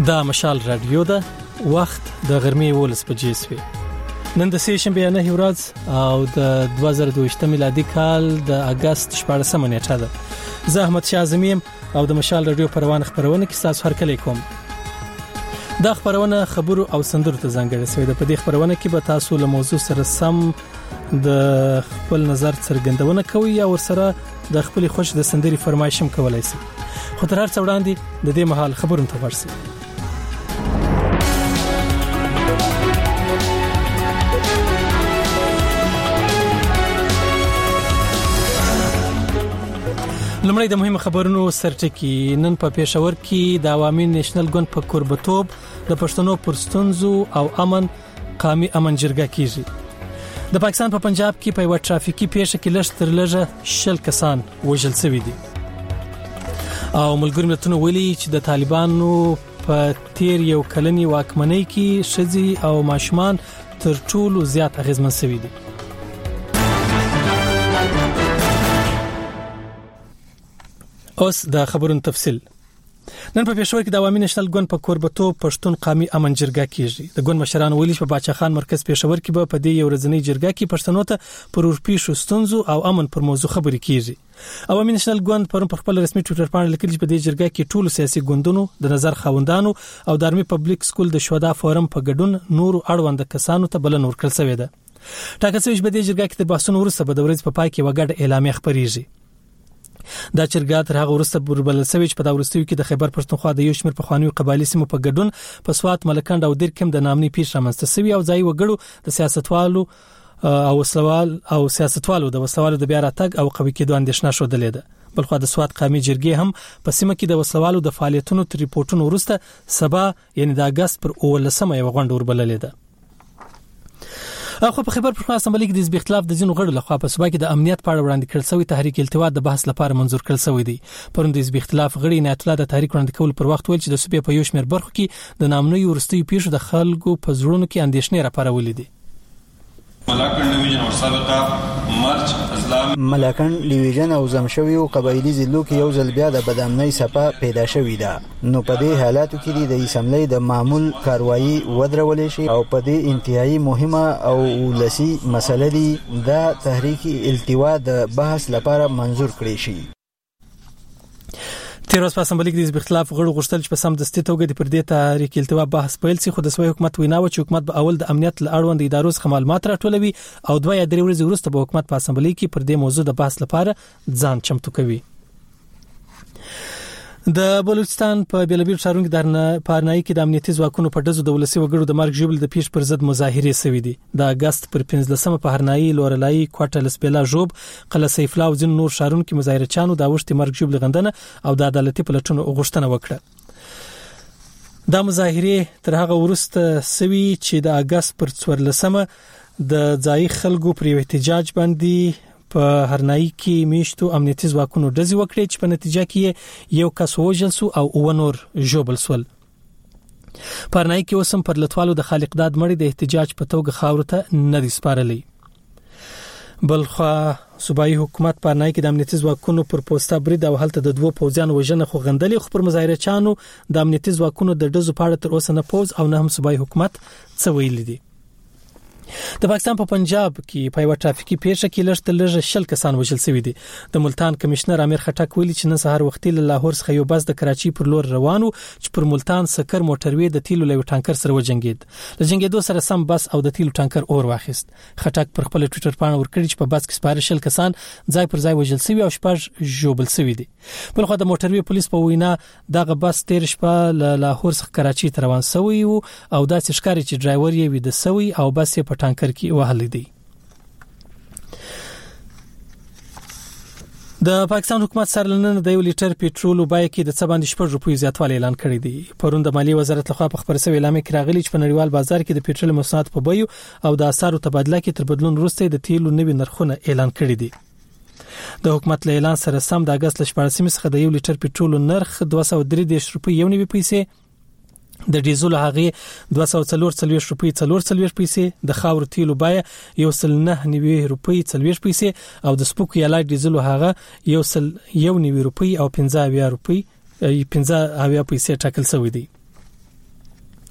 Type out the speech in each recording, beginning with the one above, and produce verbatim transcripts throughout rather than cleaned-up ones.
دا مشال رادیو ده وخت د غرمې ولس بجې سوي نن د سې شنبه نه ورځ او د دوه زره دوه ویشت میلادي کال د اگست شپږمه نیټه ده. زه احمد شاه اعظمیم او د مشال رادیو پروان خبرونه کې تاسو هر کله کوم. دا خبرونه خبرو او سندرو ته ځانګړې شوې ده. په دې خبرونه کې به تاسو له موضوع سره سم د خپل نظر څرګندونه کوي او ورسره د خپل خوش د سندري فرمایش هم کولای شي. خو تر هر څه وړاندې د دې مهال خبرونه ته ورسي. لمړی د مهمه خبرونو سرټکی. نن په پېښور کې د عوامي نېشنل ګوند په قربتوب د پښتنو پر ستونزو او امن قامي امن جرګه کیږي. د پاکستان په پنجاب کې په یو ټرافیکي پیښه کې لږ تر لږه شل کسان وژل شوي دي او ملګری ملتونو ویلي چې د طالبانو په تیر یو کلنی واکمنۍ کې شذي او ماشومان تر ټولو زیات اغیزمن شوي دي. اوس د خبرونو تفصیل. نن په پېښور کې د عوامي نېشنل ګوند په قربتوب پښتون قامي امن جرګه کیږي. د ګوند مشران ویلي په باچا خان مرکز پېښور کې به په دې یو ورځنۍ جرګه کې پښتنو ته پر ورپېښو ستونزو او امن پر موضوع خبرې کیږي. عوامي نېشنل ګوند پرون په خپل رسمي ټویټر باندې لیکلي چې په دې جرګه کې ټول سیاسي ګوندونو د نظر خوندانو او د ارمي پبلک سکول د شهدا فورم په ګډون نور اړوند کسانو ته بلنه ورکړل شوې ده. ټاکل شوی چې په دې جرګه کې د بحثونو وروسته به د ورځې په پای کې وګړه اعلامیه خبريږي. دا جرګه تر هغه وروسته بربل سوي چې په دا ورستیو کې د خیبر پښتونخوا د یو شمېر په خوانیو قبایلی سیمو په ګډون په سوات ملکند او دیر کې د نامني پیښ رامنځته شوی او ځای وګړو د سیاستوالو او وسلوال او سیاستوالو د وسلوالو د بیا راتګ او قوي کېدو اندېښنه شو دلته. بلخو د سوات قامي جرګې هم په سیمه کې د وسلوالو د فعالیتونو تر ریپورتونو وروسته سبا یعنی د اگست پر اولسمه یو غونډه وربللې ده. اخو په خبر پښتون اسمبلی کې د حزب اختلاف د ځینو غړو لخوا په صوبه کې د امنیت په اړه وړاندې کړل شوی تحریک التوا د بحث لپاره منظور کړل شوی دی. پرون د حزب اختلاف غړي عنایت الله د تحریک وړاندې کول پر وخت ویل چې د صوبې په یو شمېر برخو کې د نامنوي ورستیو پیښو د خلکو په زړونو کې اندېښنې راپارولې دي. ملاکنډ ډیویژن او سابقه مرچ اسلام ملاکنډ ډیویژن او زمشوي او قبایلی ضلعو کې یو ځل بیا د بدامنۍ صفه پیدا شوې ده. نو په دې حالاتو کې د اسمبلی د معمول کاروایی ودرولې شي او په دې انتهایی مهمه او ولسی مسله دی د تحریک التوا د بحث لپاره منظور کړی شي. تیر اوس په اسمبلی کې د حزب اختلاف غړو غوښتل چې په سم دستي توګه د پر دې تحریک التوا بحث پیل شي. خو د سوي حکومت ویناوه چې حکومت به اول د امنیت له اړوند ادارو څخه معلومات راټولوي او دوه یا درې ورځې وروسته به حکومت په اسمبلی کې پر دې موضوع د بحث لپاره ځان چمتو کوي. د بلوچستان په بیلابیل ښارونو کې د پارنای کې د امنیتي ځواکونو په ډزو د ولسی وګړو د مرګ ژوبل د پیښ پر ضد مظاهره شوې دي. د اگست پر پنځلسمه په هرنای لورلای کوټه لسبلا جوب قلعه سیف الله او ځین نور ښارونو کې مظاهره چانو د اوشتي مرګ ژوبل غندنه او د عدالتي پلټونو غوښتنه وکړه. دا مظاهره تر هغه وروسته سوي چې د اگست پر څوارلسمه د ځای خلکو پر احتجاج باندې په هرنای کې میشتو امنیتي ځواکونو ډزې وکړې چې په نتیجه کې یو کس وژل شو او او نور ژوبل شول. په هرنای کې اوسم پر لټوالو د خالق داد مړي د احتجاج په توګه خاور ته نه دي سپارلي. بلخو صوبایي حکومت په هرنای کې د امنیتي ځواکونو پر پوسټا برید او هلته د دوه پوځیان وژنه خو غندلې. خو پر مظاهره چانو د امنیتي ځواکونو د ډزو په اړه تر اوسه نه پوز او نه هم صوبایي حکومت څه ویلي دي. د پاکستان په پنجاب کې په یو ټرافیکي پیښه کې لږ تر لږه شل کسان وژل شوي دي. د ملتان کمشنر امیر خټک ویلي چې نن سهار وختي له لاهور څخه یو بس د کراچي پر لور روانو چې پر ملتان سکر موټروي د تیلو له ټانکر سره وجنګید. له جنګېدو سره سم بس او د تیلو ټانکر اور واخیست. خټک پر خپل ټویټر باندې ورکړي چې په بس کې سپاره شل کسان ځای پر ځای وژل شوي او شپږ ژوبل شوي دي. بلخو د موټروي پولیس په وینا دغه بس تیر شپه له لاهور څخه کراچي ته روان شوی او داسې ښکاري چې ډرایور یې وید شوی او بس یې په ټانکر کې وهل دي. د پاکستان حکومت سره نن د یو لیټر پېټرول بیه کې د څه باندې شپږ روپیو زیاتوالی اعلان کړی دی. پرون د مالیې وزارت لخوا په خبري سوي اعلان کې راغلی چې په نړیوال بازار کې د پېټرول مصنوعات په بیو او د اسعارو تبادله کې تر بدلون وروسته د تیلو نوي نرخونه اعلان کړی دي. د حکومت له اعلان سره سم د اگست شپږمه څخه د یو لیټر پېټرول نرخ دوه سوه درې دېرش روپۍ یو نوي پیسې، د ډیزل هغه دوه سوه څلور څلوېښت روپۍ څلور څلوېښت پیسې، د خاور تیلو بیه یو سل نه نوي روپۍ څلوېښت پیسې او د سپوک یا لایټ ډیزل هغه یو سل یو نوي روپۍ او پنځه اویا روپۍ پنځه اویا پیسې ټاکل شوی دی.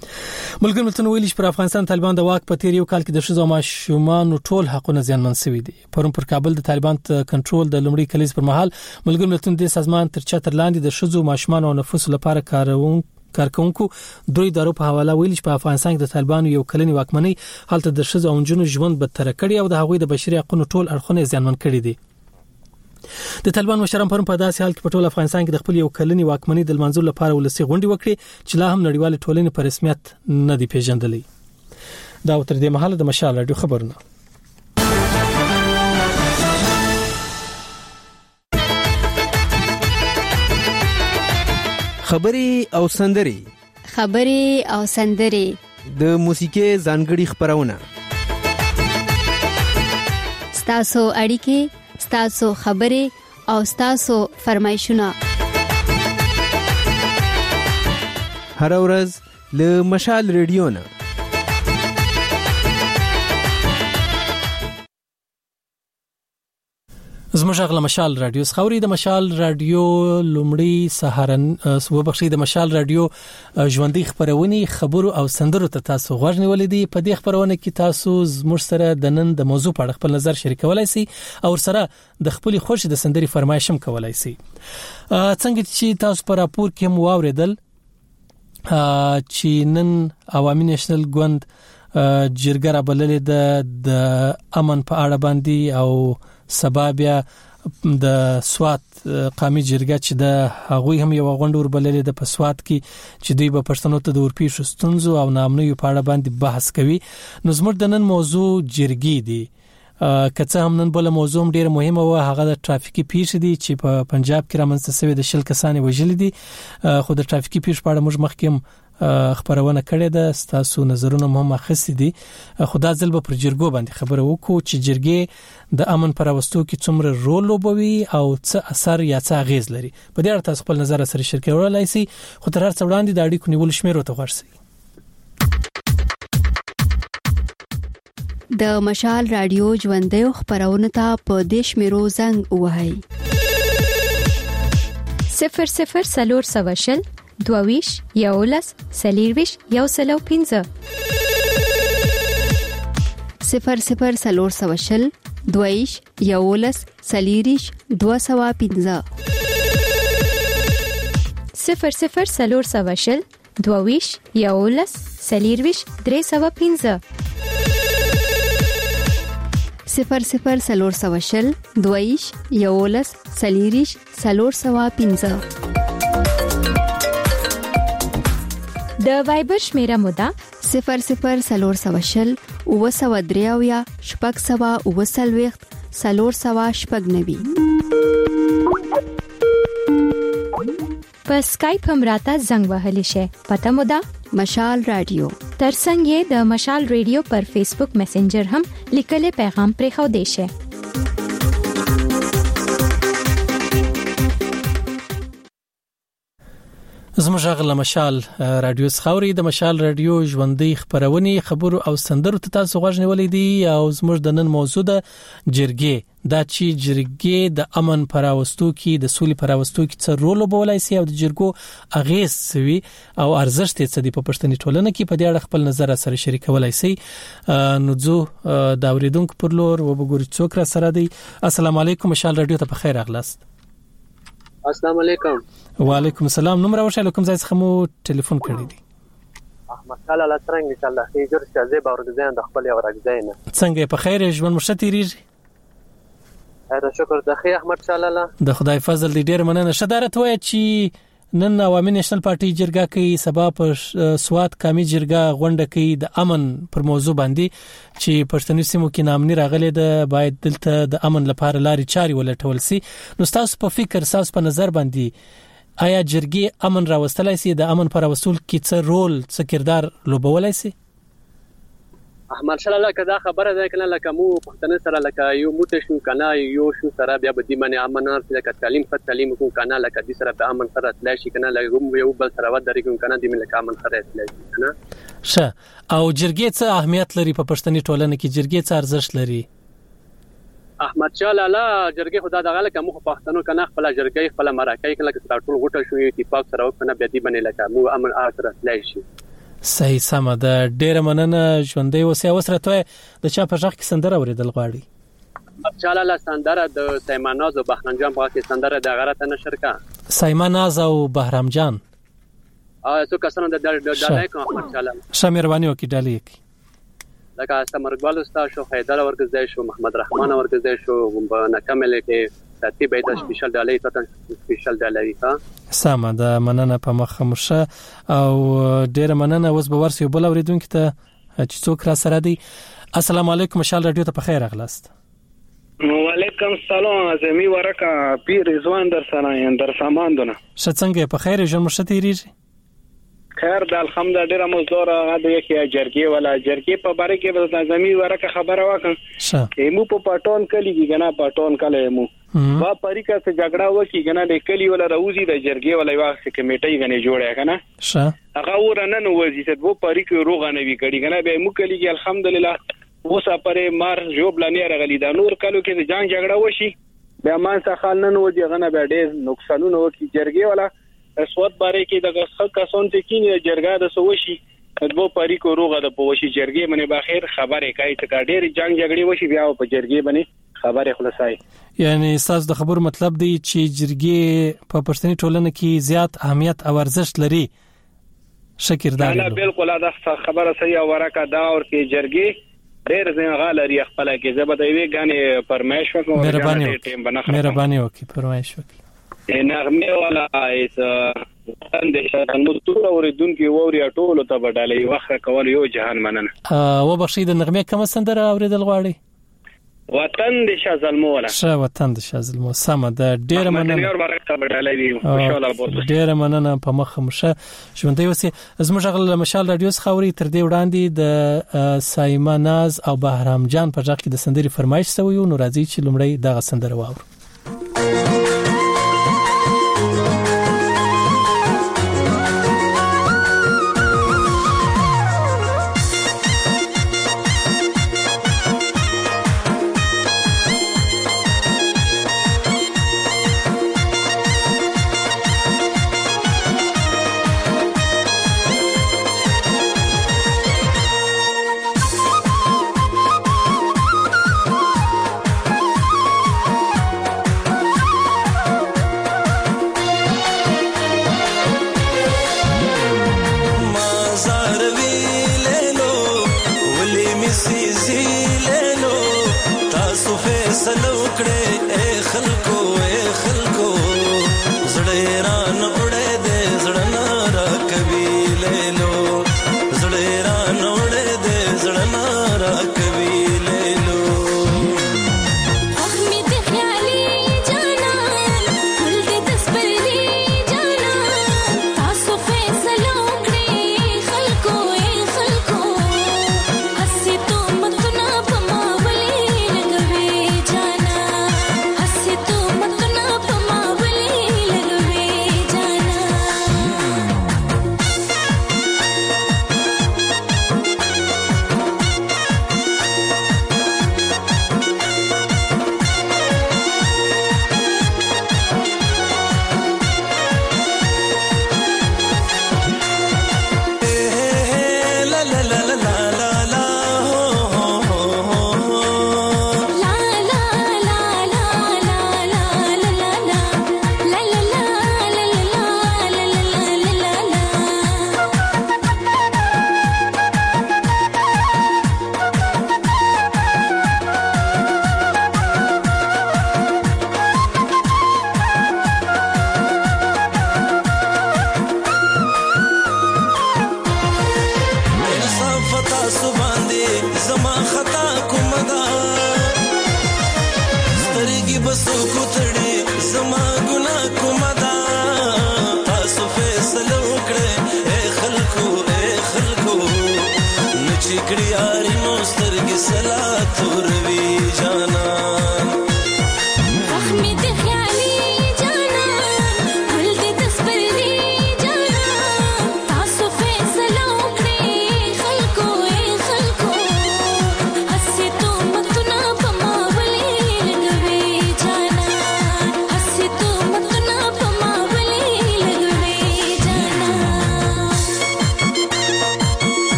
ملګری ملتونه ویلي چې پر افغانستان طالبان د واک په تیر یو کال کې د ښځو او ماشومانو ټول حقونه زیانمن شوي دي. پرون پر کابل د طالبان کنټرول د لومړي کلیز پر مهال ملګری ملتونه د سازمان تر چتر لاندې د ښځو، ماشومانو او نفوسو لپاره کارون کارکونکو دوی دارو په حواله ویلي چې په افغانستان کې د طالبانو یو کلنی واکمنۍ حالت د ښځو او نجونو ژوند بدتر کړي او د هغوی د بشري حقوقو ټول اړخونه زیانمن کړي دي. د طالبان مشران پرون په داسې حال کې په ټول افغانستان کې د خپل یو کلنی واکمنۍ د منځور لپاره ولسی غونډې وکړي چې لا هم نړیوال ټولنې په رسمیت نه دی پیژندلې. دا تر دې مهاله د مشال رادیو خبرونه. خبري او سندري خبري او سندري د موسیقي ځانګړي خبرونه ستاسو اړیکې، ستاسو خبري او ستاسو فرمایشونه هر ورځ له مشال رادیو نه. زموږ غل مشال رادیو خوري د مشال رادیو لومړی سهارن وبخښي د مشال رادیو ژوندۍ خبرونه خبرو او سندرو ته تاسو غوښنه ولیدي. په دې خبرونه کې تاسو زموږ سره د نن د موضوع په اړه خپل نظر شریکولای شئ او سره د خپل خوښ د سندري فرمایشم کولای شئ. څنګه چې تاسو په راپور کې مو واوریدل چې نن عوامي نېشنل ګوند جرګه را بللې د د امن په اړه باندې او سبا بیا د سوات قومي جرګه چې د هغوی هم یو غونډه وربللې د پسوات کې چې دوی به پښتنو ته د ورپیښو ستونزو او نامنوي په اړه باندې بحث کوي. نو زموږ د نن موضوع جرګې دي. کڅه هم نن بل موضوع ډیر مهمه و، هغه د ټرافیکي پیښې دي چې په پنجاب کې رامنځته شوی د شل کسانې وژل دي. خو د ټرافیکي پیښې په اړه موږ مخکې هم خبرونه کړې ده، ستاسو نظرونه هم اخیستي دي. خو دا ځل به پر جرګو باندې خبره وکړو چې جرګې د امن پر راوستو کې څومره رول لوبوي او څه اثر یا څه اغیز لري. په دې اړه تاسو خپل نظر سره شریکولای شئ. خو تر هر څه وړاندې د اړیکو نیول شمیر ته ورسئ. د مشال رادیو ژوندۍ خبرونه ته په دیش میرو زنګ وهاي صفر صفر سلور سواشل دوویش یولس سلیرویش یو سلو پینزه صفر صفر سلور سواشل دوویش یولس سلیریش دو سوا پینزه صفر صفر سلور سواشل دوویش یولس سلیرویش درې سوا پینزه صفر صفر سلور سواشل دویش یولس سلیریش سلور سوا پینزه. د وایبر شمیره مودا صفر صفر سلور سواشل او سوا دریاویا شپږ سوا او سلويخت سلور سوا شپږ نوي. په سکایپ هم راته زنګ وهلی شي. پته مودا مشال رادیو. ترڅنګ یې د مشال رادیو پر فیسبوک میسنجر هم لیکلې پیغام پرې خو دی شي. زموږ غل مشال رادیو خوري د مشال رادیو ژوندۍ خبرونه خبرو او سندرو ته تاسو غوښنه ولیدي. او زموږ د نن موضوع د جرګې دا چې جرګې د امن پراوستو کې د سولې پراوستو کې څه رول وبولای شي او د جرګو اغیز سوي او ارزښت یې څه دی په پښتني ټولنه کې. په دې اړه خپل نظر سره شریکولای شئ. نو زه دا اوریدونکو پر لور وبګورئ څوک را سره دی. السلام علیکم مشال رادیو ته په خیر اغلاست. السلام علیکم. وعلیکم السلام. نوم راوښه لکم ځای څخه مو ټلیفون کړی دی. احمد تعالی الله څنګه ان شاء الله خیر شازه باورګزین د خپل یو راګزین څنګه په خیر ژوند مشته تیریږي. دا شکر د خیر احمد تعالی الله د خدای فضل دی ډیر مننه. شدارت وای چې نن عوامي نېشنل پارټي جرګه کوي، سبا په سوات قومي جرګه غونډه کوي د امن پر موضوع باندې چې پښتني سیمو کې نامني راغلي د باید دلته د امن لپاره لاري چاري ولټول سي. نو تاسو په فکر تاسو په نظر باندې آیا جرګې امن راوستلای سي، د امن پر وصول کې څه رول څه کردار لوبولای سي؟ احمد شاه الله کدا خبره ده کنه لکه مو پښتنه سره لکه یو موټ شو کنه یو شو سره بیا به دی باندې امن لکه تعلیم په تعلیم کو کنه لکه دې سره په امن سره تلای شي کنه لکه یو بل سره ودرې کو کنه دې ملک امن سره تلای شي کنه. شه او جرګې څه اهمیت لري په پښتني ټولنه کې؟ جرګې څه ارزښت لري؟ احمد شاه الله جرګې خدا دغه لکه مو پښتنو کنه خپل جرګې خپل مرکه کله چې ټول غټه شو اتفاق سره وکنه بیا دی باندې لکه مو امن سره تلای شي. صحیح سم ده. ډیره مننه ژوندۍ اوسه. اوس راته د چا په ځخ کې سندره اوریدل غواړي؟ ماشاءالله سندره د سیماناز او بهرام جان په کې سندره د غرته نشر کا سیماناز او بهرام جان ا څو کسانو د ډالای کوم ماشاءالله شامیروانی وکي ډالای کی لکه استمرګوال استاد شو حیدر ورګزای شو محمد رحمان ورګزای شو نکمل کې ترتیب ایت سپیشل ډالای ته سپیشل ډالای ها سم ده. مننه په مخه مرشه او ډیره مننه. اوس به ورسې بل اوریدونکو ته چې څوک را سره دی. السلام علیکم مشال رادیو ته په خیر اغلاست. وعلیکم السلام اعظمي ورکه پیر رضوان در سره یم در ساماندونه شڅنګ په خیر ژوند مرشته ریږي خیر د الحمدلله ډیره مزدور غاده کې جرګي ولا جرګي په باره کې به اعظمي ورکه خبره وکړم شه ایمو په پټون کلی کې غنا پټون کله ایمو وا پریکا سے جګړه وکي غنا د کلی ولا روزي د جرګي ولا واخ کمیټي غني جوړه کنه شه هغه ورنن وځي ته وو پریکو روغه نه وی کړي غنا به مو کلی کې الحمدلله اوسه پرې مار جوب لانی رغلی دا نور کلو کې د جنگ جګړه وشي به مان څخه خال نن وځي غنا به ډېر نقصانونه وکي جرګي ولا اسوت باره کې د کسان ته کې جرګه د سوشي دو پریکو روغه د پوشي جرګي منه بخیر خبره کوي ته ډېر جنگ جګړې وشي بیا په جرګي باندې خبره خلاصای. یعنی تاسو د خبر مطلب دی چې جرګي په پښتني ټولنه کې زیات اهمیت او ارزښت لري. شکردار نه بالکل دا خبره صحیح او ورکه دا اور کې جرګي ډېر ځای غالري خپل کې زبده وی غانې فرمایش وکړو مهرباني مهرباني وکړئ فرمایش وکړئ. نغمه ولا ایت اندشه نو ټول اوریدونکو ووري ټول ته بدلې وخت کول یو جهان مننه او بخښید نغمه کوم سندره اوریدل غواړي؟ وطن د شازلمو ولا شه وطن د شازلمو سم ده. ډیر مننه ډیر مننه په مخه مشه ژوندۍ اوسه. زموږ غل مشال رادیو خوري تر دې وړاندې د سایماناز او بهرام جان په ځخ کې د سندري فرمایش سوی نو راځي چې لمړی دغه سندره واورو.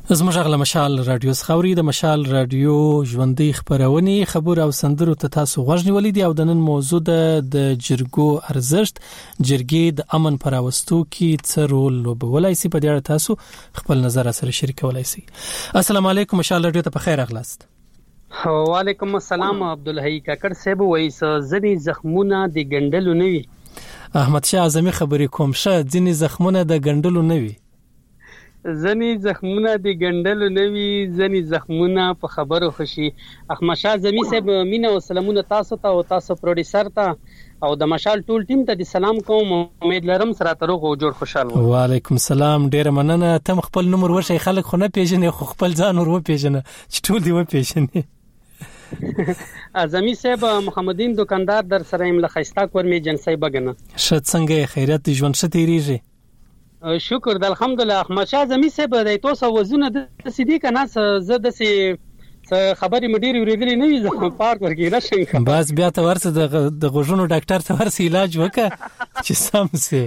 زموږ غل مشال رادیو خوري د مشال رادیو ژوندۍ خبرونه خبر او سندرو ته تاسو غوښنی ولیدي او د نن موضوع د جرګو ارزښت جرګې د امن پراوستو کې څه رول لوبولای شي په دې اړه تاسو خپل نظر سره شریکولای شي. السلام علیکم مشال رادیو ته په خیر اغلاست. وعلیکم السلام عبدالحی کاکړ صاحب وایس ځنی زخمونه د ګندلو نوي. احمد شاه اعظمي خبرې کوم شه ځنی زخمونه د ګندلو نوي. زنی زخمونه د ګندلو نوي زنی زخمونه په خبرو خوشي. احمد شاه اعظمي صاحب مینا او سلامونه تاسو ته او تاسو پروډوسر ته او د مشال ټول ټیم ته د سلام کوم. امید لرم سره تروغ او جوړ خوشاله. وعلیکم السلام ډیر مننه. تم خپل نمبر ورشي خلک خو نه پیژنې خو خپل ځان ور و پیژنه چې ټول دی و پیژنې. اعظمي صاحب محمدین دکاندار در سره املا خيستا کور می جنسي بغنه شت څنګه خیرت ژوند شتيریږي. شکر د الحمدلله. احمد شاه اعظمي صاحب د تاسو وزونه د سیدی کنه زه د سي خبرې مډيري ورېدلې نه وي زه پارک ورګی راشم بس بیا ته ورسه د غوژونو ډاکټر ته ورسه علاج وکړه چې سم سي.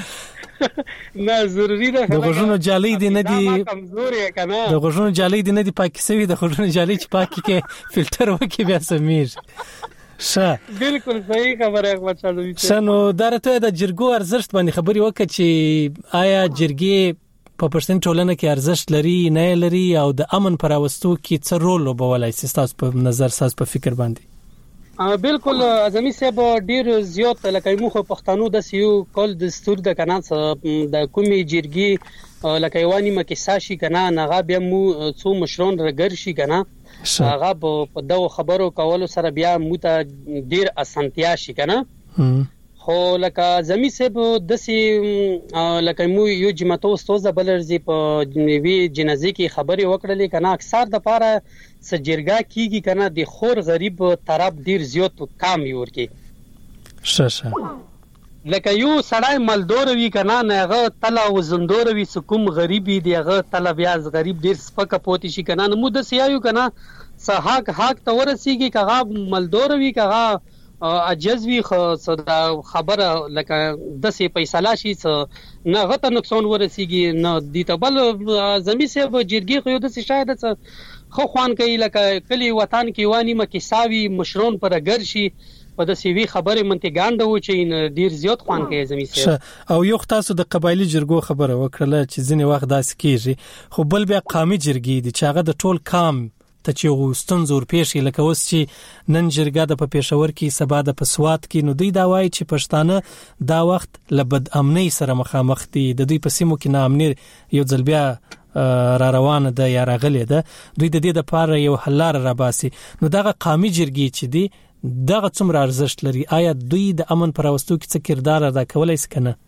نه ضروري ده د غوژونو جالي دي نه دي کمزوري کنه د غوژونو جالي دي نه دي پاکي سوي د غوژونو جالي چې پاکي کې فلټر وکي بیا سمیر. شه بالکل صحیح خبره احمد شاه اعظمي. شنو درته د جرګو ارزښت باندې خبري وکړه چې آیا جرګې په پښتون ټولنه کې ارزښت لري نه لري او د امن پراوستو کې څه رول لوبولای شي تاسو په نظر تاسو په فکر باندې؟ بالکل اعظمي صاحب ډیر زیات لکه موږ پښتنو د سیو کول دستور د کنه د کومي جرګي لکه یوانی مکه ساشي کنه نغه بیا مو څو مشرون رګر شي کنه هغه په دغه خبرو کولو سره بیا موته ډیر اسانتیا شي کنه. خو لکه زمي صاحب د سي لکه مو یو جماعتو استاد بلرزي په نیوي جنازي کې خبري وکړلې کنه اکثر د پاره سجرګه کیږي کنه د خور غریب طرف ډیر زیات کام ورکی. ششه لکه یو سړی مالدور وی کنه نهغه تلا وزندور وی سکم غریبي دیغه تلا بیاز غریب ډیر سپکه پوتی شي کنه نو د سیایو کنه صحاق حق تورسیږي کغه مالدور وی کغه عجز وی خبره لکه د سي فیصله شي نه غته نقصان ورسیږي نه دی تبل زمي سه جرګي خو د شاید خو خوان کوي لکه کلی وطن کې وانی مکه ساوي مشرون پر اگر شي په د سیوی خبره منتګانده و چې ډیر زیات خوان کوي زمي سه او یو تاسو د قبایلی جرګو خبره وکړه چې ځینې وخت داسې کیږي خو بل بیا قومي جرګې دي چې هغه د ټول کام ته چې غوستون زور پېښې لکه اوس چې نن جرګه د په پېښور کې سبا د پسوات کې نو دوی دا وایي چې پښتانه دا وخت لبد امنۍ سره مخامخ دي د دوی په سیمو کې ناامني یو ځل بیا را روانه ده یا راغلي ده دوی د دې د پاره یو حلار را باسي. نو دغه قومي جرګې چې دي دغه څومره ارزښت لري آیا دوی د امن پراوستو کې څه کردار ادا کولای شي کنه؟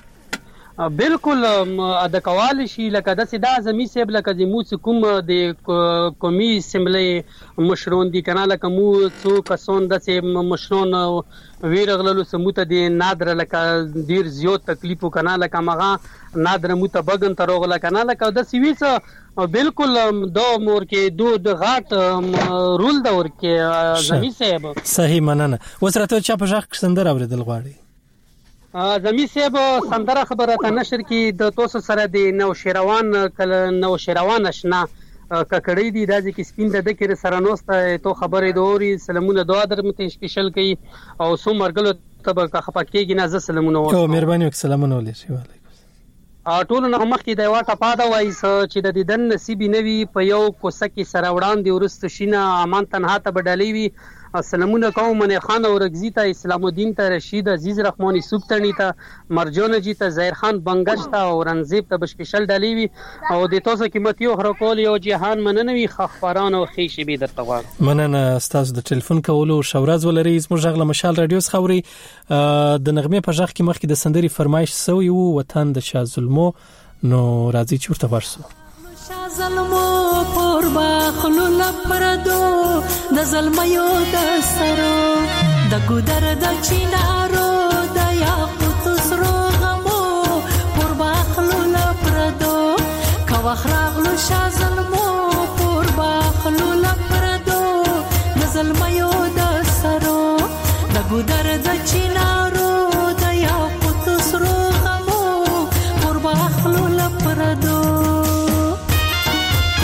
بالکل ادا کول شي لکه د سیدا زمي سیب لکه د مو کوم د قومي سیملې مشرون دي کنه لکه مو څو کسون د سیب مشرون ویرغللو سموته دي نادر لکه ډیر زیات تکلیف کنه لکه مغه نادر متبغن تروغله کنه لکه د سیویس بالکل دو مور کې دو د غاټ رول دا ورکه زمي سیب صحیح مننه. وسرته چا په ځخ سندر اوریدل غواړي زمي صاحب سندره خبره ته نشر کې د توسو سره د نو شیروان کله نو شیروان آشنا ککړې دي د ځکه سپین د دکر سره نوسته تو خبرې دوري سلامونه دعا درمته سپیشل کوي او سو مرګلو تب خپکیږي نه ز سلامونه او مهرباني وک سلامونه ولې وعلیکم ټول نو مخ کې د واټه پاده وایي چې د ددن نصیب نوي په یو کوسه کې سره وړاندې ورست شینه امان تنها ته بدلې وي. سلامونه کوم من خان او رغزی ته اسلام الدین ته رشید عزیز رحمانی سوبتنی ته مرجان جی ته زهیر خان بنگش ته او رنزیب ته بشکشل دلیوی او د تاسو قیمتیو خرکول یو جهان مننوي خخبران او خیشي به در توغ مننه استاد د ټلیفون کولو شورز ولري زموږ غله مشال رادیو خوري د نغمه په ځخ کې مخکې د سندري فرمایش سوی وو وطن د شاه ظلمو نو راځي چورته ورسو ظلمو پر باخلو لپردو د ظلميو د سرو د ګودر د چینارو د یاقوت سرو غمو پر باخلو لپردو کا وخراغلو شا ظلمو پر باخلو لپردو د ظلميو د سرو د ګودر د چینارو د یاقوت سرو غمو پر باخلو لپردو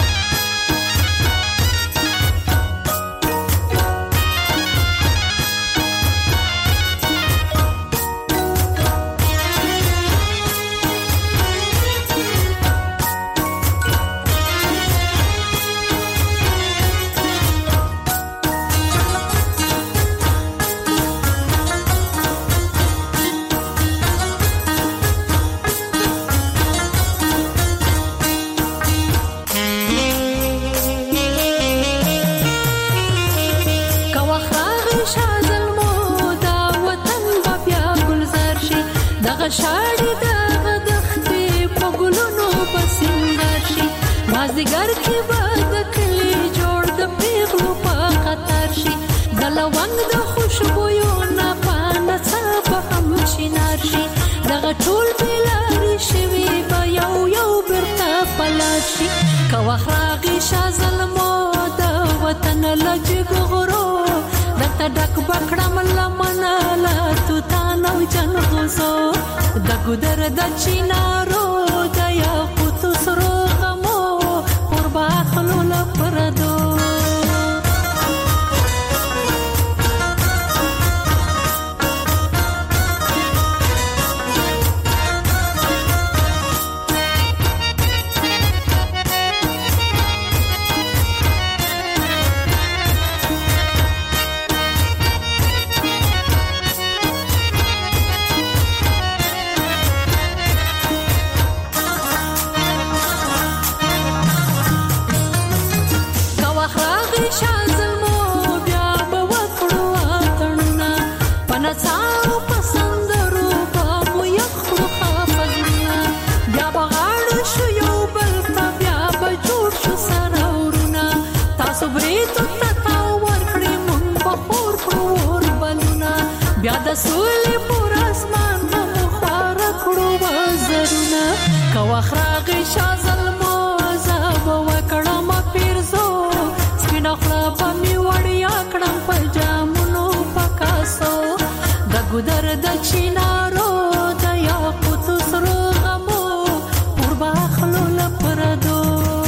شاړي د غدختې په ګلونو بسنګار شي مازدیګر کې به د کلي جوړ د پیغلو په قطار شي د لونګ د خوشبویو نه پانه څه به هم شینار شي دغه ټول بلاري شوي به یو یو برته پلار شي که وخت راغی شاه ظلمو د وطن له جګو غرو درته ډک به کړم لمنه له توتان او جنغوزو د ګودر د چینارو د یاقوتو سرو غمو قربه اخلو له پردو د سولې پر اسمان به خوار کړو وزرونه که وخت راغی شاه ظلمو زه به وکړم پیرزو سپینه خوله به مې وړیا کړم په جامونو په کاسو د ګودر د چینارو د یاقوتو سرو غمو قربه اخلو له پردو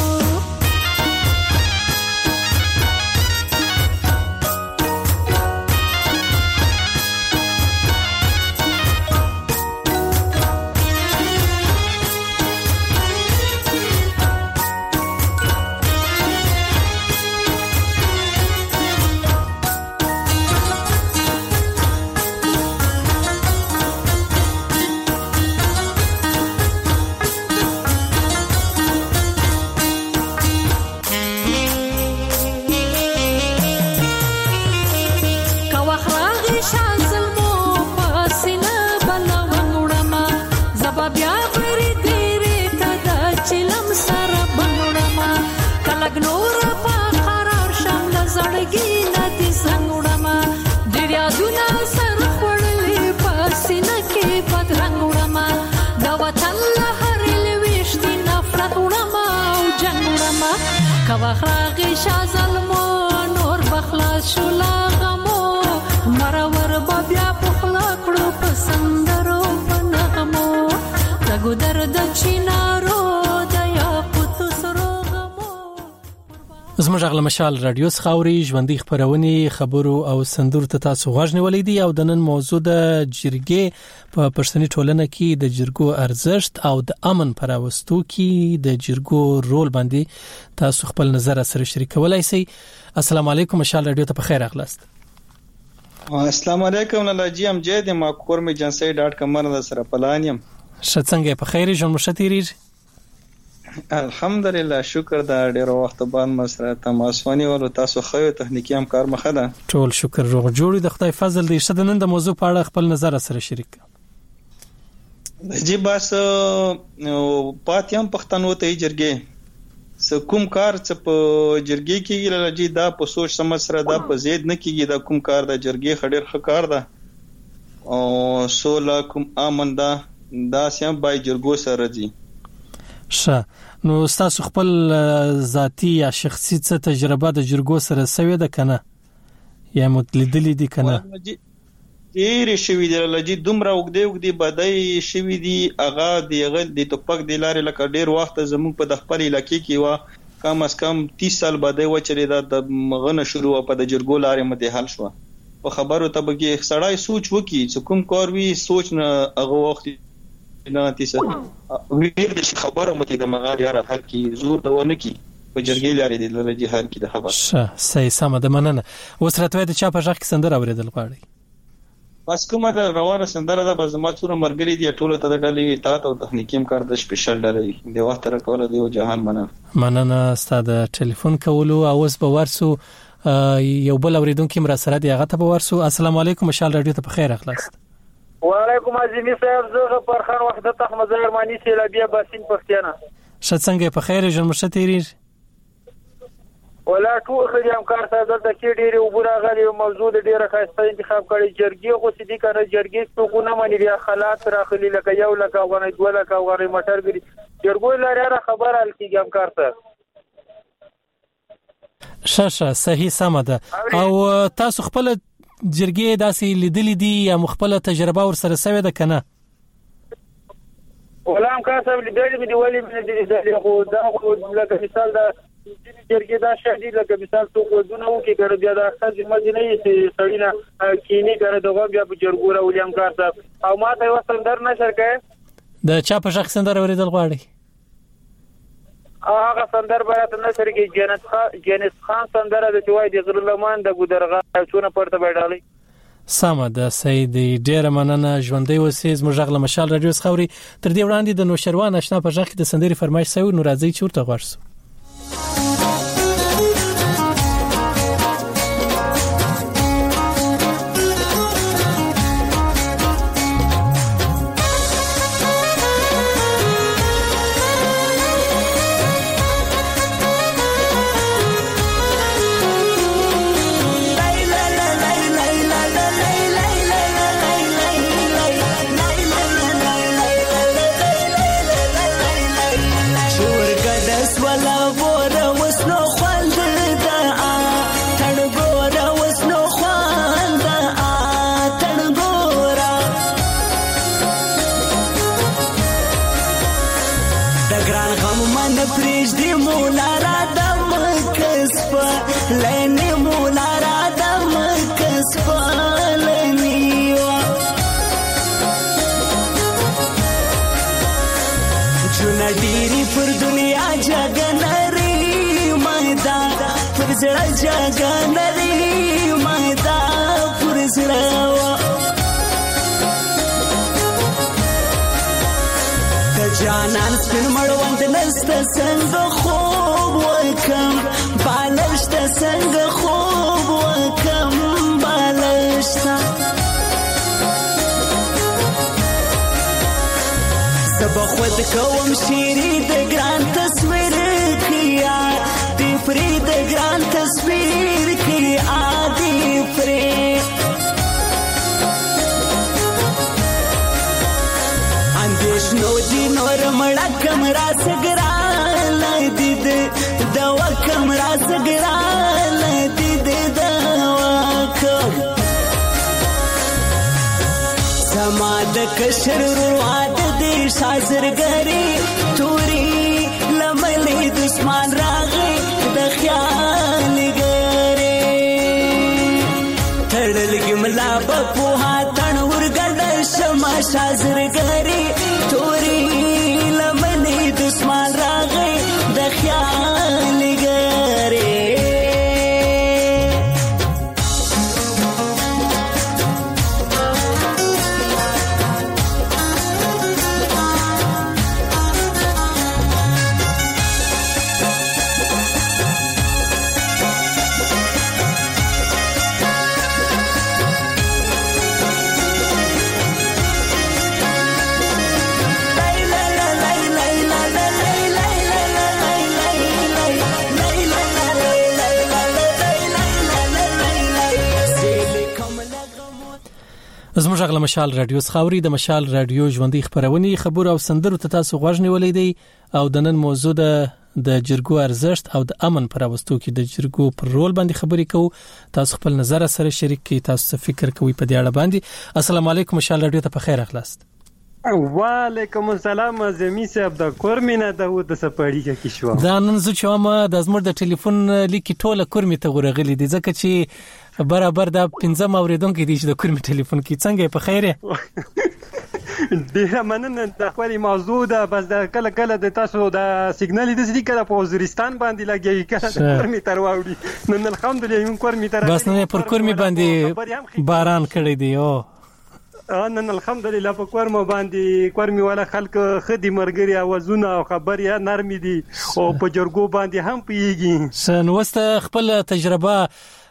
کواخراغی شاه ظلمو نور بخلاص شولا غمو مرور بیا پخلا کړو پسندرو پنغمو دغه درد چینارو د یاقوت سرو غمو زموږ غل مشال رادیو خاوري ژوندۍ خبرونه خبرو او سندور ته تاسو غوښنولې دي او د نن موضوع د جرګې په پښتني ټولنه کې د جرګو ارزښت او د امن پراوستو کې د جرګو رول باندې تاسو خپل نظر سره شریکولای شئ. السلام علیکم مشال رادیو ته بخیر اغلاست. السلام علیکم لاجی ام جې د ما کور می جنسي ډاټ کام باندې سره پلانیم شڅنګ په خیر جون مشتیری الحمدلله شکر دا ډیر وخت بعد مسره تماسونی ول تاسو خو تخنیکی هم کار مخه ده ټول شکر روغ جوړی د خدای فضل دی شته نن د موضوع په اړه خپل نظر سره شریک جی بس پاتیم پښتنو ته جرګې س کوم کار څه په جرګې کې لږی دا په سوچ سمج سره دا په زید نه کیږي دا کوم کار د جرګې خډیر ښه کار ده او سولا کوم امن دا دا سم بای جرګو سره دي ښه نو تاسو خپل ذاتی یا شخصي څه تجربه د جرګو سره سوي ده کنه یا متلیدلې دي کنه ډیر شوی دی لږی دومره وګدي وګدي بدای شوی دی اغا دی غل دی توپک دی لارې لکه ډیر وخت زموږ په د خپل علاقې کې وا کم از کم تیس سال بعد و چلی دا د مغنه شروع په د جرګو لارې مده حل شو په خبرو ته بګي سړای سوچ وکي چې کوم کار وی سوچ نه هغه وخت نه تیسه ویر د خبره مته د مغال یاره حل کی زور د ونه کی په جرګې لارې د لږی حل کی د خبر شه صحیح سم د مننه وسرتوي د چا په ځخ کې سندر اوریدل غواړي بس کومه د روانه سندره ده بس ما څوره مرګري دي ټوله ته د ډلې تاسو او تخنیکیم کار د سپیشل ډلې دی وخت را کوله دی جهان مننه مننه ستاسو ټلیفون کولو او اوس به ورسو یو بل اوریدونکو مرا سره دی هغه ته به ورسو. السلام علیکم مشال رادیو ته بخیر اخلاص. وعلیکم عظیمی صاحب زه فرخان وحدت احمد ارمانی سیلابیه باسین پښتنه. ښه څنګه په خیر ژوند مشه تیریږي؟ ولا ټول خدای همکار صاحب دلته کې ډېری وګړه غلي موضوع ډېره خاصه انتخاب کړی. جرګي خو سې دي کنه جرګي څوک نه مانی بیا حالات راخلي لکه یو لکه غونې دوه لکه غونې مټر ګری جرګو لاره خبر ال کیږي همکار صاحب. شاشه صحیح سم ده. او تاسو خپل جرګي داسې لیدلې دي یا مخبله تجربه ور سره سوي ده کنه؟ ولا همکار صاحب لیدلې مې دی ولې مې دي خو دا خو لکه مثال دا جرګي دا شهدي لکه مثال څوک ودونه وکي ګر بیا دا خځې مدینه یې سړینا کینی ګر دغه بیا په جرګو را ولیم کار صاحب او ما ته وسل در نشر کړه د چا په شخص سندر اوریدل غواړي؟ هغه سندر برات نشر کې جنت خان جنت خان سندر د توای د غرلمان د ګدرغه چونه پورته بیډالي. سمه ده سید ډیر مننه ژوندۍ وسیز مجغله مشال رادیو خوري. تر دې وړاندې د نوشروان آشنا په ځخ کې د سندري فرمایش سوي نو راځي چورته غواړم. جانان سپین مړوند نست څنګه خوب وکم بالشت څنګه خوب وکم بالشت سبا خود کوم شيري د ګران تصویر کیا دی فری د ګران تصویر کیا دی فری نو دی نور مړه کمرا سګرا لدید دوا کمرا سګرا لدید دوا کوم سماد کشر رواد دی شازرګری توري لملې دشمن راغې د خیال ګره تړل ګملا په هاتن ورګډ شمع شازرګری توري لمنې دشمن راغې د خیال ګره زموږ غل مشال رادیو خاوري د مشال رادیو ژوندۍ خبرونه خبر او سندرو ته تاسو غوښنی ولې دی او د نن موضوع د د جرګو ارزښت او د امن پر واستو کې د جرګو پر رول باندې خبرې کوو. تاسو خپل نظر سره شریک کړئ، تاسو فکر کوئ په دې اړه باندې. السلام علیکم مشال رادیو ته په خیر اخلاست. وعلیکم السلام زمي صاحب د کورمینه د و د سپړی کې شو دا نن زه چې ما د زموږ د ټلیفون لیکي ټوله کورمې ته غوړغلې دي ځکه چې برابر د پنځم اوریدونکو دي چې د کورمې ټلیفون کې څنګه په خیره ډیر مننه د خپل موضوع ده. بس د کله کله د تاسو د سیګنال د دې کله په وزیرستان باندې لګي کله د کورمې تر واوړي نن الحمدلله یو کورمې تر بس نه پر کورمې باندې باران کړی دی. او نن الحمدلله په کورمو باندې کورمي والا خلک خدي مرګري اوازونه او خبري نرمي دي او په جرګو باندې هم پیږي. سنوسته خپل تجربه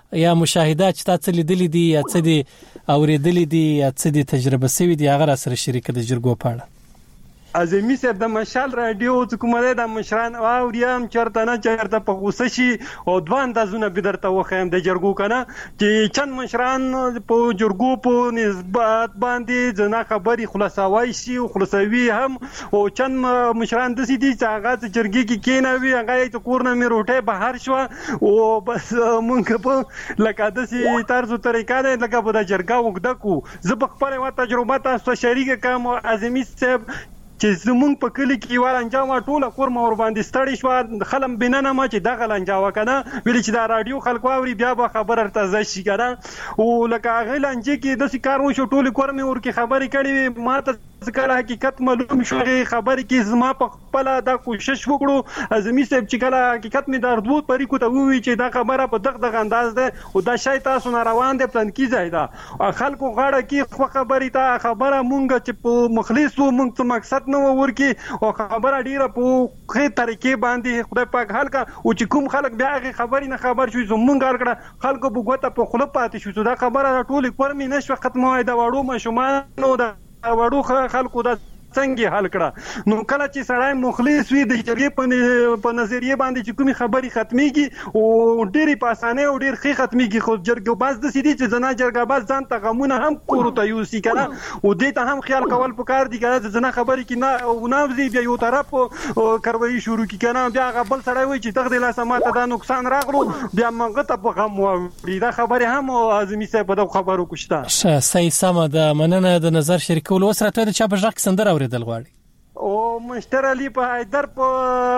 یا مشاهدات چې تاسو لیدلې دي یا څه دي اوریدلې دي یا څه دي تجربه سوي دي هغه سره شریک د جرګو په اړه. اعظمي صاحب د مشال رادیو چې کومه ده د مشران او ریام چرته نه چرته په غوسه شي او دوه اندازونه به درته وخیم د جرګو کنه چې چند مشران په جرګو په نسبت باندې ځنا خبري خلاصوي شي او خلاصوي هم او چند مشران د سې دي چې هغه جرګي کې کینوي هغه ته کورنه مې روټه بهر شو او بس مونږ په لکه د سې طرز طریقه ده لکه په د جرګه وګد کو زه په خپل وخت تجربه تاسو شریک کوم. اعظمي صاحب چې زمونږ په کلی کې وال انجام ټوله کور مور باندې ستړي شو خلم بیننه ما چې دغه لنجا وکنه ویل چې دا رادیو خلکو اوري بیا به خبر ارتزه شي کنه او لکه هغه لنجې کې د کار وشو ټوله کور مې ورکی خبرې کړي ما ته ځکه حقیقت معلوم شو خبرې کې زما په خپل دا کوشش وکړو. اعظمي صاحب چې کله حقیقت مې دردوت پرې کو ته وی چې دا خبره په دغه دغه انداز ده او دا شای تاسو نه روان دي پلان کې ځای دا خلکو غاړه کې خو خبرې ته خبره مونږ چې په مخلص وو مونږ ته مقصد نو ورکی او خبره ډیره په خې طریقې باندې خدای پاک حل کا او چې کوم خلک بیا هغه خبرې نه خبر شوي زمونږ کار کړه خلکو په ګوته په خله پاتې شو دا خبره ټول کورمې نشو ختمه دا وړو مشومان نو دا وړو خلکو دا څنګه حل کړه. نو کله چې سړی مخلص وي د جرګې په نظریه باندې چې کومي خبري ختميږي او ډېری په اسانه او ډېر ښه ختميږي خو جرګه باز د سيدي چې زنا جرګه باز ځان ته غمونه هم کورته یوسي کنه او دې ته هم خیال کول پکار دي کنه زنا خبري کې نه او نافذي بیا یو طرف کاروي شروع کی کنه بیا غبل سړی وي چې تخدي لا سماته دا نقصان راغلو بیا موږ ته په غم وړي دا خبره هم اعظمي صاحب په خبرو کوشته صحیح سم ده. مننه د نظر شریکول وسره ته چې په ځکه سندره اوریدل غواړي او مشتر علي په حیدر په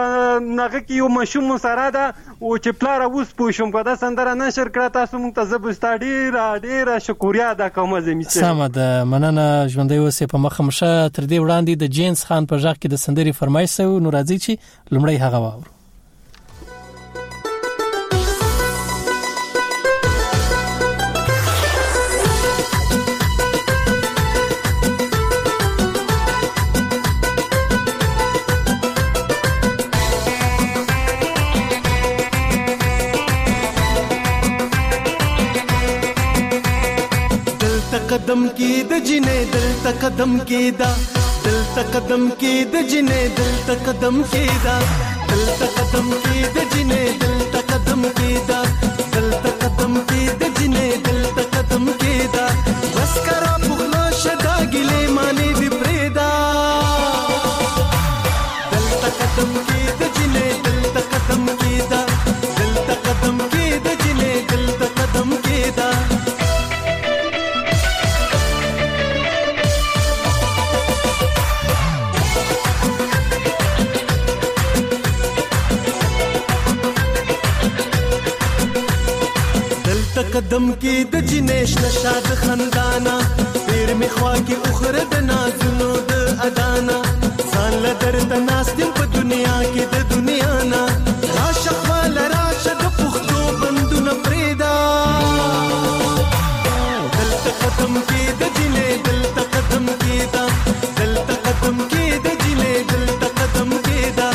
نغه کې یو مشوم سره ده او چې پلار اوس پوښوم په دا سندره نشر کړه تاسو مونږ ته زبستا ډیر ډیر شکریا ده کوم زمي سم ده. مننه ژوندۍ اوسې په مخه مشه تر دې وړاندې د جیمز خان په ځکه کې د سندري فرمایش سو نو راځي چې لمړی هغه واورو. قدم کې د جنې دل ته قدم کې دا دل ته قدم کې د جنې دل ته قدم کې دا دل ته قدم کې د جنې دل ته قدم کې دا دل ته قدم کې د جنې دل ته قدم کې دا بس کرا بغلا شدا ګلې مانی دی پرېدا دل ته قدم کې د جنې دل ته قدم کې دا دل ته قدم کې د جنې دل ته قدم کې دا قدم کې د جنیش نشاد خندانا پیر می خوا کې اخره د نازونو د ادانا ځان له درد ناستم په دنیا کې د دنیا نا راشه خپل راشه د پښتو بندونه پرېدا دلته قدم کې د جنې دلته قدم کې دا دلته قدم کې د جنې دلته قدم کې دا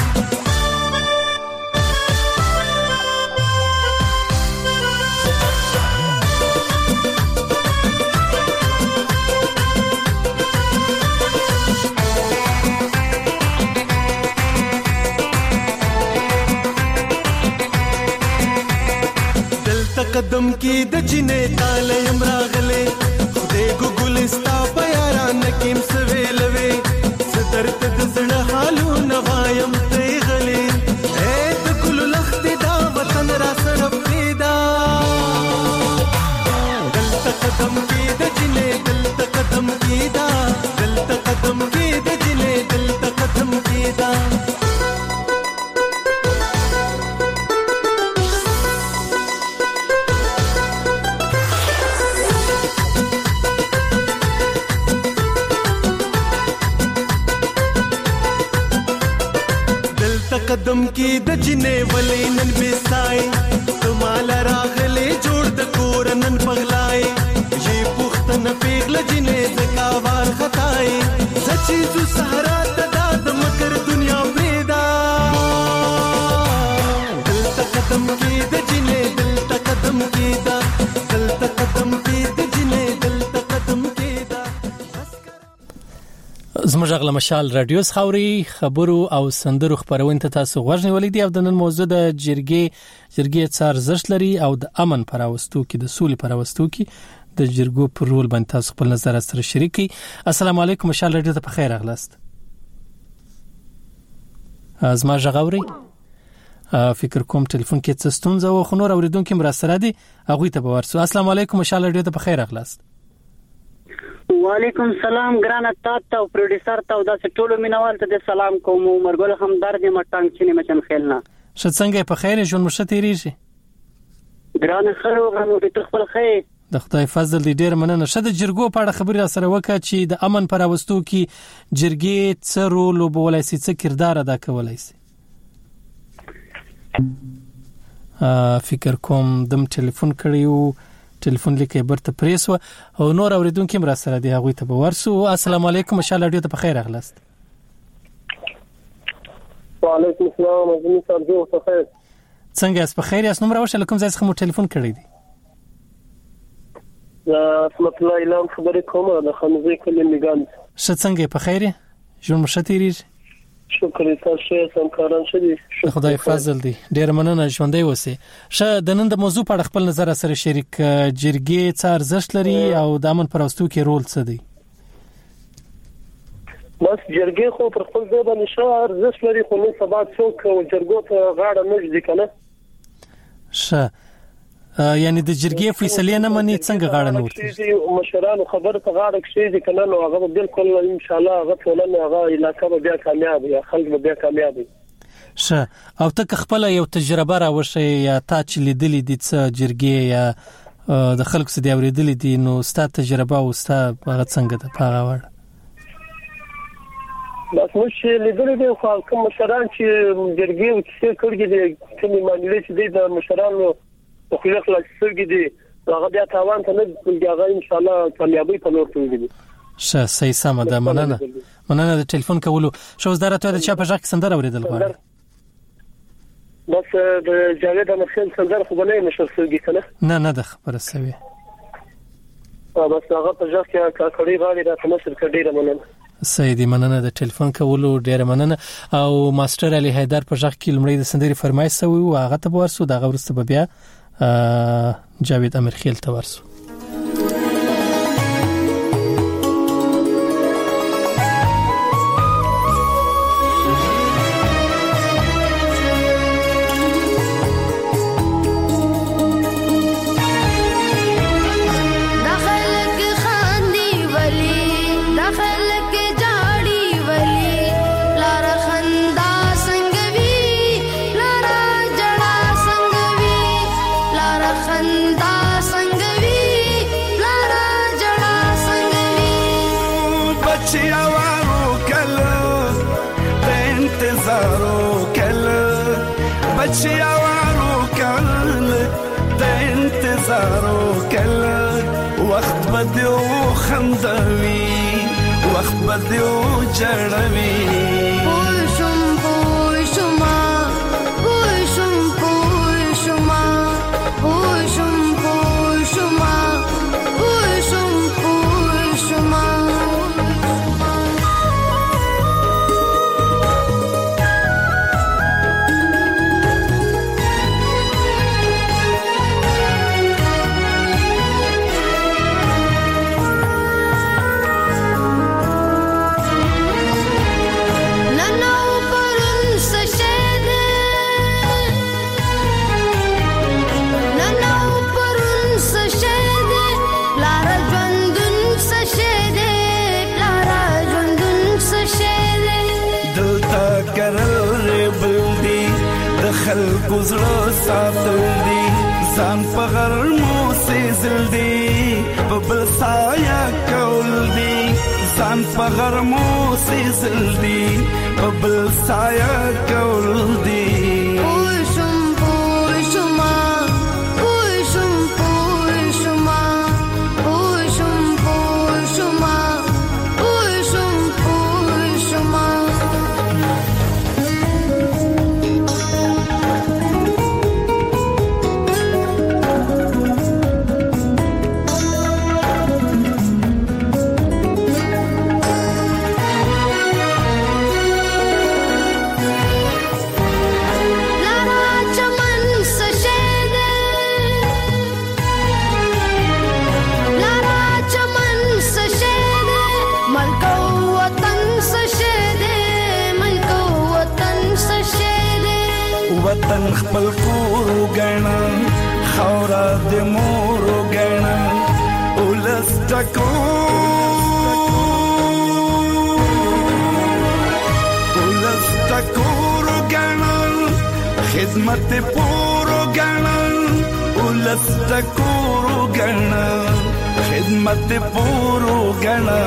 قدم کې د جنې تاله يم راغله خدای ګلستا په یاران کېم سویلوي ستر ته د زړه حالونه وایم ته غلې اے د ګل لخت دا وطن را سره پیدا دلته قدم کې د جنې دلته قدم کې دا دلته قدم کې د جنې دلته قدم کې دا قدم کې د جنې ولې نن بيستای تمال راغلې جوړ د کور نن پغلای یې پختنه پیغله جنې زکاوار خدای سچې ز سهارا ته د مکر دنیا پیدا دلته قدم کې د جنې دلته قدم کې دا زموږ غل مشال رادیو خوري خبرو او سندرو خبرونه ته تاسو غوښنی ولیدي او د نن موضوع د جرګې جرګې څار زشت لري او د امن پراوستو کې د سولې پراوستو کې د جرګو پر رول باندې تاسو خپل نظر سره شریکي. السلام علیکم مشال رادیو ته په خیر اغلاست. زما غاوري فکر کوم ټلیفون کې څه ستونزه و خو نور اوریدونکو مرسته دي هغه ته ورسو. السلام علیکم مشال رادیو ته په خیر اغلاست. وعلیکم سلام ګرانه تاسو او پروډوسر ته او د ټولو مینوال ته سلام کوم. مرګل همدارد مټانګ چینه مچن خیلنا شت څنګه په خیر ژوند مشته تیریږي ګرانه خلو غنو ته خپل خیر د خدای فضل دې ډیر مننه. شته جرګو په اړه خبرې سره وکړه چې د امن پراوستو کې جرګې څه رول وبولای سي څه کردار ادا کولای سي. فکر کوم دم ټلیفون کړیو ټلیفون لیکي برته پریسو او نور اوریدونکو مرا سره دی هغه ته ورسو. السلام علیکم مشال رادیو ته په خیر اغلاست. وعلیکم السلام زمي سرجو په خیر څنګه اس په خیر اس نمبر اوش لکم زاس خمو ټلیفون کړی دی یا اسمت الله اعلان خبرې کوم د خمزې کلم میګان څه څنګه په خیر ژوند مشتریږي شکر تاسو سم کاران شدي خدای فضل دی ډیر مننه ژوندۍ اوسه. شه د نن د موضوع په خپل نظر سره شریک جرګې څه ارزښت لري او د امن پراوستو کې رول څه دی؟ بس جرګې خو پر خپل ځای باندې ښه ارزښت لري خو نن سبا څوک جرګو ته غاړه نه ږدي کنه. شه یعنی د جرګې فیصله نه مني څنګه غاړه نه ورته مشرانو خبره ته غاړه کښې کنه نو هغه بالکل ان شاء الله هغه ټولنه هغه علاقه به بیا کامیاب یا خلک به بیا کامیاب وي. شه او ته خپل یو تجربه راوښه یا تا چې لیدلې دي څه جرګې یا د خلکو څخه دی اوریدلې دي نو ستاسو تجربه او ستاسو هغه څنګه ده په هغه وړ بس مش لیدلې دي خو کوم مشران چې جرګې او څه کړګي دي کومې معاملې چې دي د مشرانو په خپل خلاص سرګي دي هغه بیا تاوان ته نه کولږي هغه ان شاء الله کامیابی په لور تللی. شه صحیح سم ده مننه مننه د ټلیفون کولو شو زدارته د چا په ځکه سندره اوریدل غواړي بس د جاوید امرخیل سندره خو بنه مشر سرګي کنه نه نه د خبره سوي بس هغه په ځکه کاکړی غاړي د مشر کډیره مننه سیدی مننه د ټلیفون کولو ډیر مننه. او ماستر علي حیدر په ځکه کې لمړی د سندري فرمایش سوي او هغه ته ورسو دا غوړسته بیا جاوید امرخیل ته ورسو. وخت بدیو خندوي وخت بدیو جړوي پوشم پوشما پوشم پوشما پوشم پوشما پوشم پوشما گزرو ساتل دی ځان په غرمو سېزل دی په بل سایه کول دی ځان په غرمو سېزل دی په بل سایه کول دی. پوشم پوشما پوشم پوشما پوشم پوشما پوشم پوشما وطن خپل کور وګڼه خاوره د مور وګڼه ولس ټکو ولس ټکور وګڼه خدمت پور وګڼه ولس ټکور وګڼه خدمت پور وګڼه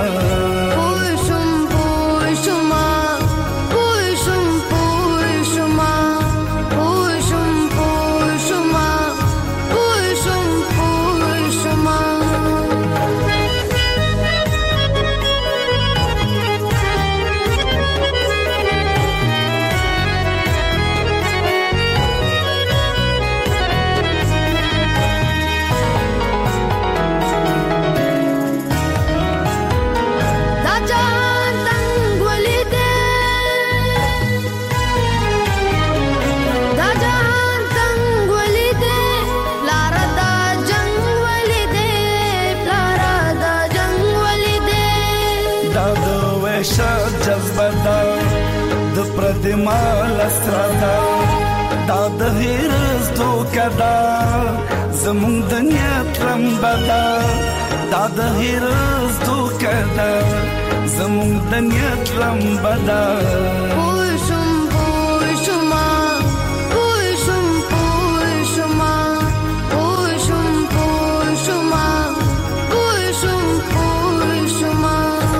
مال استرادا دا د هیرز دوکدا زمون دنیا ترمبدا دا د هیرز دوکدا زمون دنیا ترمبدا پوشم پوشما پوشم پوشما پوشم پوشما پوشم پوشما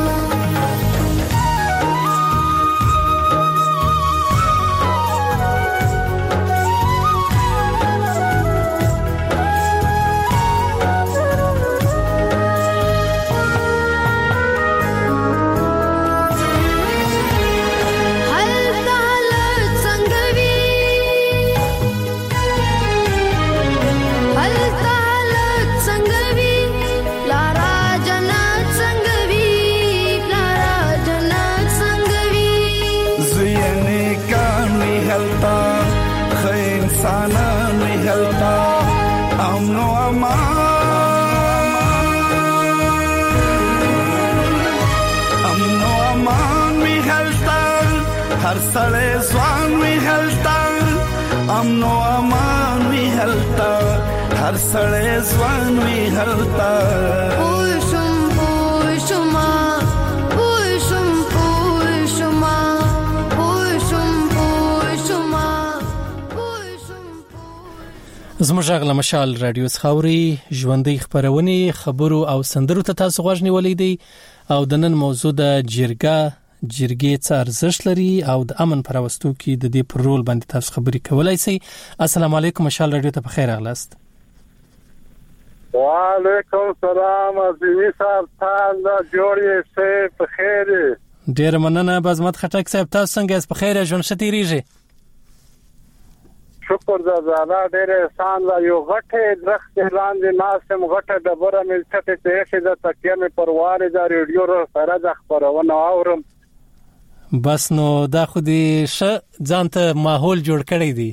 هر سړی ځوان وي هلته امن او امان وي هلته هر سړی ځوان وي هلته پوشم پوشما پوشم پوشما پوشم پوشما زموږ غلا مشال رادیو خاوري ژوندۍ خبرونه خبرو او سندرو ته تاسو غوښنی ولې دی او د نن موضوع د جرګه جرګې څه ارزښت لري او د امن پر واستو کې د دې پر رول باندې تاسو خبرې کولای شئ. السلام علیکم مشال رادیو ته بخیر اغلاست. وعلیکم السلام عزیزي صاحب تاسو جوړې سه بخیر. ډیر مننه بازمت خټک صاحب تاسو څنګه یاست؟ بخیر ژوند شتیریږي؟ شکر دا زاده ډېر احسان لا یو غټه درخت لاندې ناسم غټه دبره ملته ته چې د تکیه مې پروار دا ریډیو سره د خبرونه اورم. بس نو دا خو دې ش ځانته ماحول جوړ کړی دی.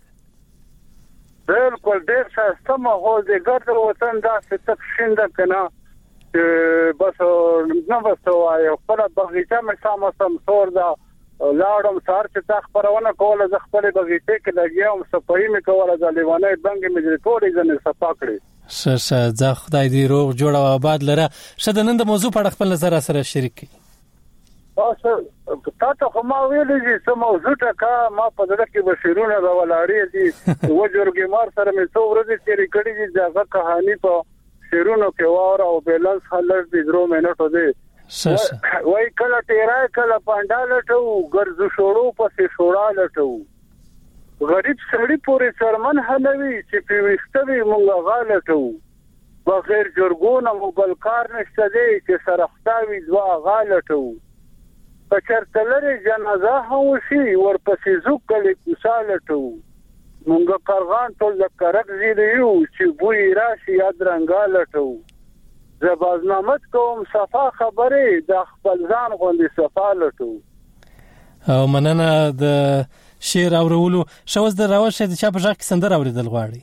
بالکل ډېر ښه ماحول دی ګرځ وطن دا ست شینده کنه بس نو بس وایو خپل بغیچه مې سم سم سور دا لاړم سار چې تا خبرونه کوله ز خپل بغیچه کې لګیام صفائی مې کوله د لیوانې بنګ مې ټوړې ځنې صفا کړې. ش ش ځا خدای دې روغ جوړ او آباد لره. شته نن د موضوع په اړه خپل نظر سره شریک کړئ. تاسو تاسو کومه ویلې چې څه موضوع ټکا ما په دغه کې بشیرونه راولاړې دي وجرګې مار سره مې څو ورځې تیرې کړې دي ځکه کہانی په شیرونو کې واره او بیلنس خلک دې درو منټو دي وای کله تیرای کله پاندال ټو ګرځو شوړو پسې شوړا لټو غریب سړی پورې سرمن هلوي چې پیوستوي مونږ غالټو بغیر جرګونه موبایل کار نشته دی چې سرختاوي دوا غالټو پچرته لري جنازه هم شي ورپسې زوکلې کوسالټو مونږ کارغان ټول د کرک زیریو چې بوی راشي یاد رنگالټو زبازنامت کوم صفا خبره د خپل ځان غوندي صفا لټو. او مننه د شعر اورولو شوز د راوشه د چا په ځکه سندر اوریدل غواړي.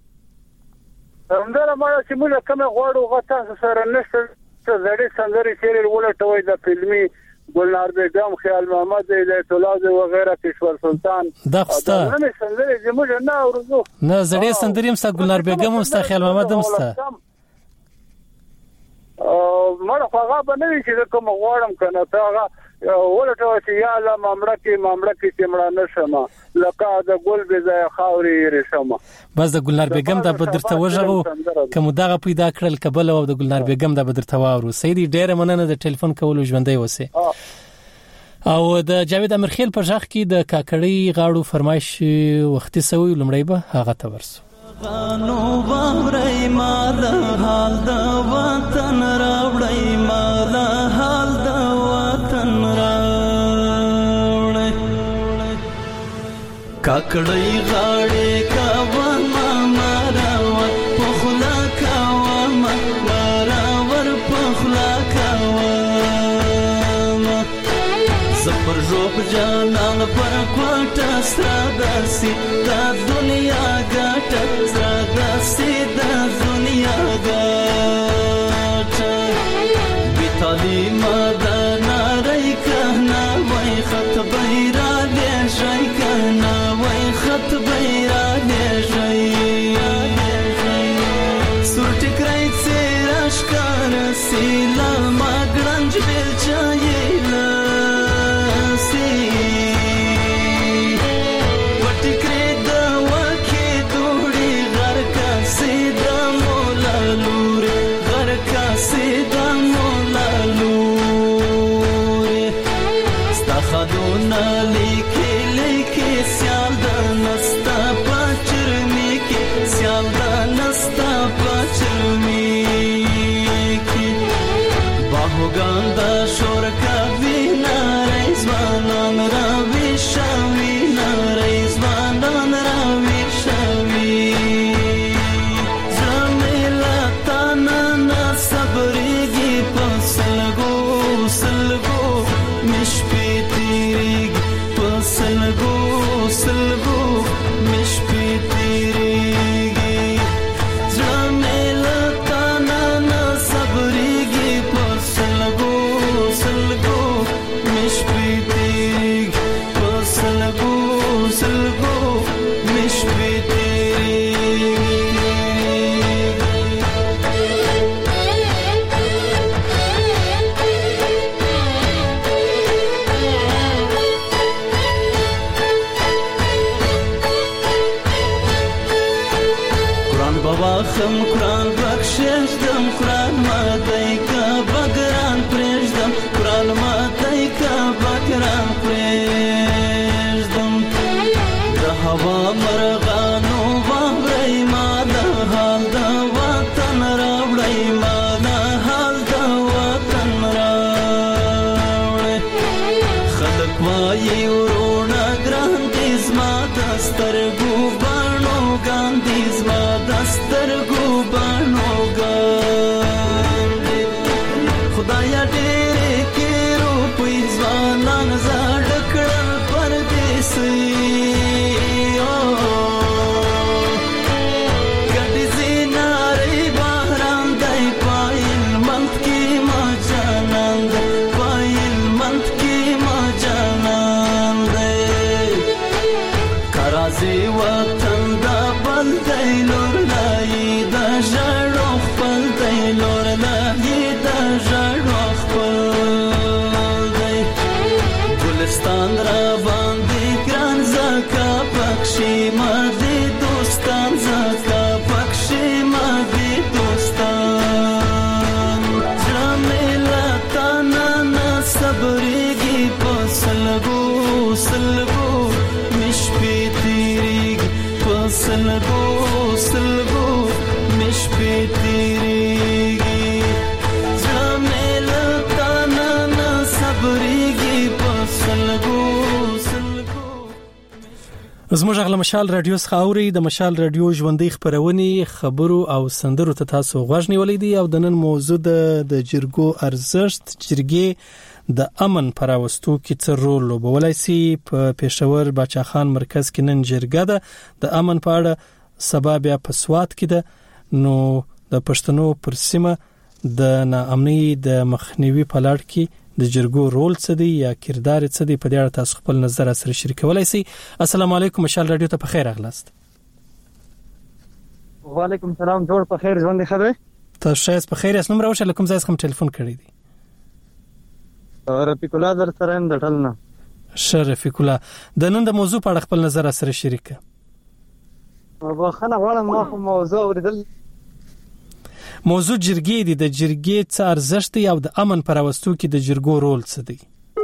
سندر ما چې موږ کوم غواړو غته سره نشته زړې سندرې شعر ولټوي د فلمي گلنار بیگم خیال محمد ایلیت الله وغیرہ کشور سلطان دا خوستا نه سندري زموږ نه اورزو نه زړې سندري هم ستا گلنار بیگم هم ستا خیال محمد هم ستا مړه هغه باندې چې کوم غواړم کنه ته هغه ولټو چې یا الله مامړه کې مامړه کې چې مړه نشم لکه د ګل بيځه خاوري رشم بس د گلنار بیگم دا بدرته وژغو کوم دغه پیدا کړل کبل او د گلنار بیگم دا بدرته واورو سیدی ډېر مننه د ټلیفون کولو ژوندۍ وسه او د جاوید امرخیل په ځخ کې د کاکړی غاړو فرمایش وختي سوی لمړی به هغه ته ورسو غانو باورای مال حال د وطن راوړی مال حال د وطن راوړی کاکړی غاړې کا ما ماراو پخلا کا ما ماراور پخلا کا زپر جوب جانان پر کوټه ساداسي دا دنیا ګټه ساداسي دا دنیا ګټه بیتالی ماده ناری کهنا وای خط بیرا لیشای کهنا وای خط بیرا لیشای سورټی کرای سیراش کار سیلا ماګرنج بیل چایلا زموږ غل مشال رادیو څخه د مشال رادیو ژوندۍ خبرونه خبرو او سندرو ته تاسو غوښنی ولې دی او د نن موضوع د جرګو ارزښت جرګې د امن پراوستو کې څه رول لوبولای شي په پېښور باچاخان مرکز کې نن جرګه ده د امن په اړه سبا بیا په سوات کې ده نو د پښتنو پر سیمه د ناامنۍ د مخنیوي په لړ کې د جرګو رول څه دی یا کردار څه دی، په دې اړه تاسو خپل نظر سره شریکولای شئ. السلام علیکم، مشال رادیو ته په خیر اغلاست. وعلیکم السلام، جوړ په خیر، ژوند ښه دی؟ تاسو شایست په خیر یاست؟ نوم راوښه، کوم ځای څخه ټلیفون کړی دی؟ رفیق الله در سره هم د ټلنه. ښه رفیق الله، د نن د موضوع په اړه خپل نظر سره شریک کړه. بخښنه غواړم، ما خو موضوع اوریدل. موضوع جرګې دی، د جرګې څه ارزښت دی او د امن پر راوستو کې د جرګو رول څه دی؟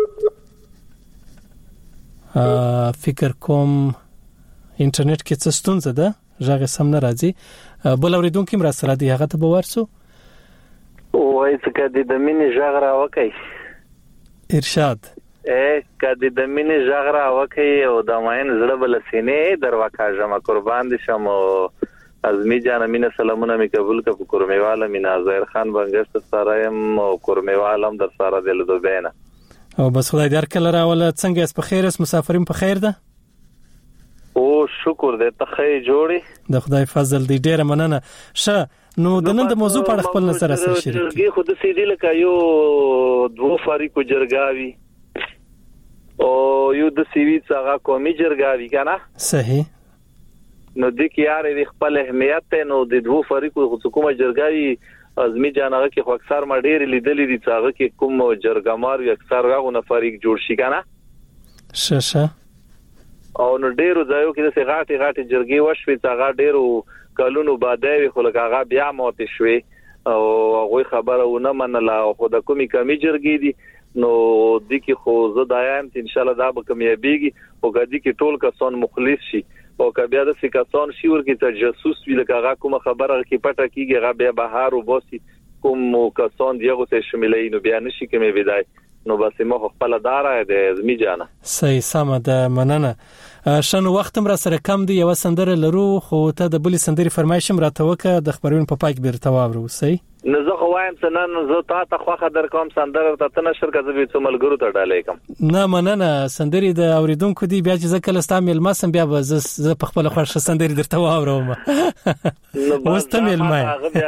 فکر کوم انټرنیټ کې څه ستونزه ده، ژغ سم نه راځي. بل اوریدونکو هم را سره دی، هغه ته به ورسو. وای څه کدی د مینې ژغ را وکي ارشاد اے کدی د مینې ژغ را وکي او د ماین زړه بل سینې درواکا جما قربان دي شم. ازمی جان مینه سلامونه می قبول ک کورمیواله مینا ظاهر خان بنګست سرایم او کورمیوالم در سره دل دوبینه. او بس خدای دې کله راول څنګه اس په خیر اس مسافرین په خیر ده؟ او شکر دې ته خې جوړي، د خدای فضل دې ډیره مننه. شه نو د نن د موضوع په اړه خپل نظر سره شریک کړئ. جرګې خود سې دی لکه یو دوه فریقو جرګاوي او یو د سیوی څنګه قومي جرګاوي کنه صحیح. نو د کی یار د خپل اهمیت نو د دوه فریقو حکومت جرګاوي ازمی جانغه کې خو اکثر ما ډېر لیدلې دي څنګه کې کوم جرګمار یو اکثر غو فریق جوړ شي کنه. شه شه او نو ډېرو ځایو کې د غاټي غاټي جرګې وشوي څنګه ډېرو کلونو بعدوي خو لکه بیا موت شوي او هغه خبره ونه منله او خو د کومي کمی جرګې دي نو د کی خو زه دایم ان شاء الله دا به کمیابیږي او کدي کې ټول کسان مخلص شي او کبیا د سکاسون شي ورکی ته جاسوس وی لکه هغه کومه خبره کې پټه کیږي هغه بیا بهار او باسي کوم کسان دیغه ته شاملې نو بیا نشي کمه بدای نو بس ما خپل دارا د زمي جانا. صحیح سم ده، مننه. شنو وختم را سره کم دی، یو سندره لرو خو ته د بلی سندري فرمایشم را توکه د خبرون په پاک بیرته واورو. صحیح نه زه خوایم سنن زه تا ته خوخه در کوم سندره ته تنه شرکت به څملګرو ته ډالې کوم. نه مننه، سندري د اوریدونکو دی، بیا چې زکه لستامل مسم بیا زه په خپل خوښ سندري درته واورم. واستمل ما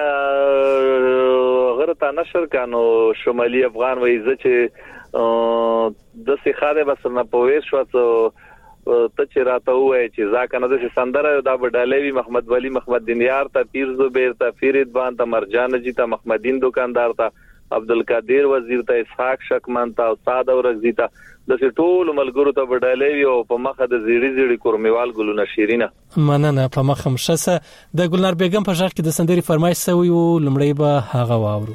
غره ته نشر کانو شمالي افغان وای ز چې د سخاده بس نه پوهې شو ته چې راته وای چې ځکه نه د سندره دا بدلوي محمد ولی محمد دینیار ته پیر زبیر ته فرید بان ته مرجان جی ته محمدین دکاندار ته عبدالقادر وزیر ته اسحاق شکمن ته استاد اورغزی ته د ټول ملګرو ته بدلوي او په مخه د زیړی زیړی کورمیوال ګلونه شیرینه. مننه. په مخه مشسه د ګلنار بیگم په ځخ کې د سندري فرمایش سوی او لمړی به هغه واورو.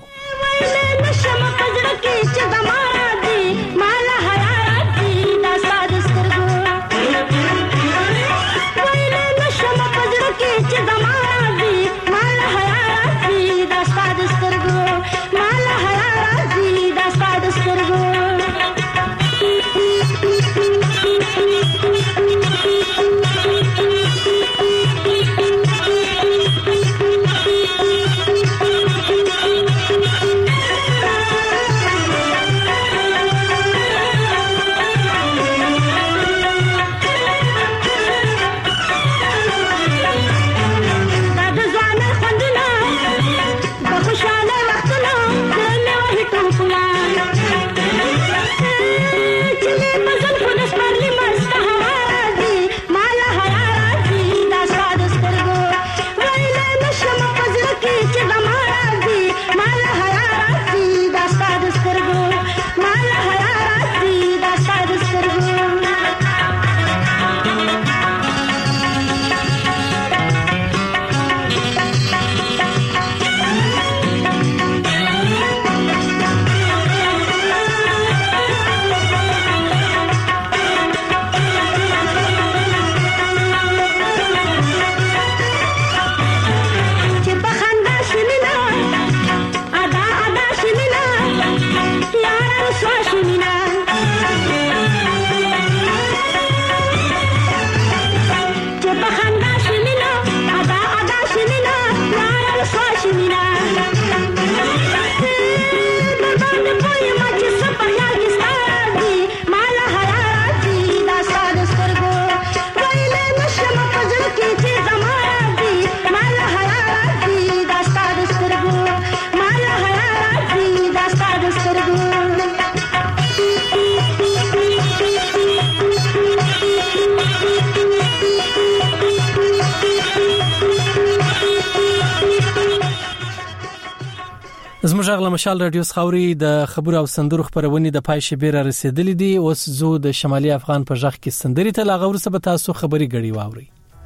زموږ غلا مشال رادیو خاوري د خبرو او سندرو خبرونه د پای شبيره رسیدلې دي. اوس زو د شمالي افغان په ځخ کې سندري ته لا غوړ سبا تاسو خبري غړي واوري.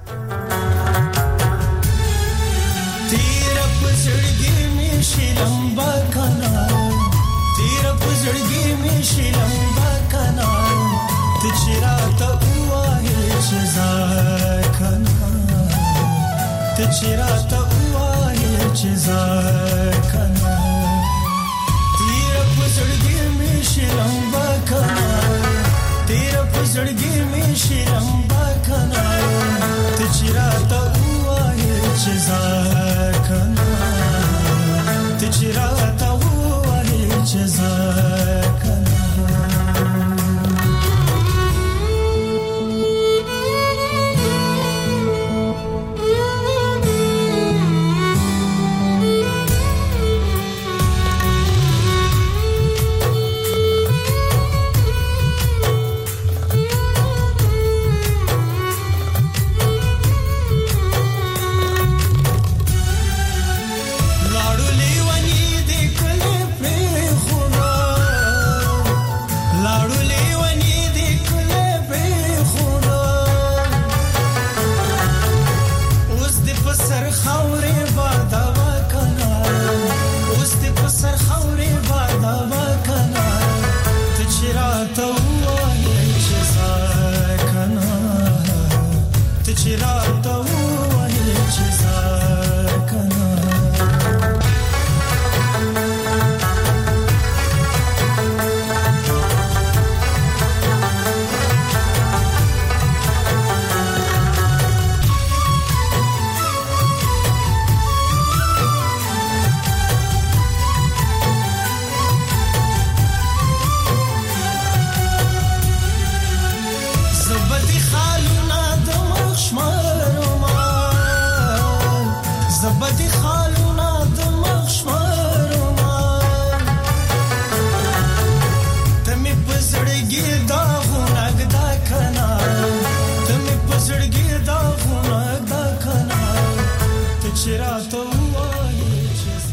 تیر پزړګي می شلمبا کنا تیر پزړګي می شلمبا کنا تچرا ته وایې چې کنا تچرا ته وایې چې کنا تیر پزړګي می شلمبا کنا تیر پزړګي می شلمبا کنا تچرا ته وایې چې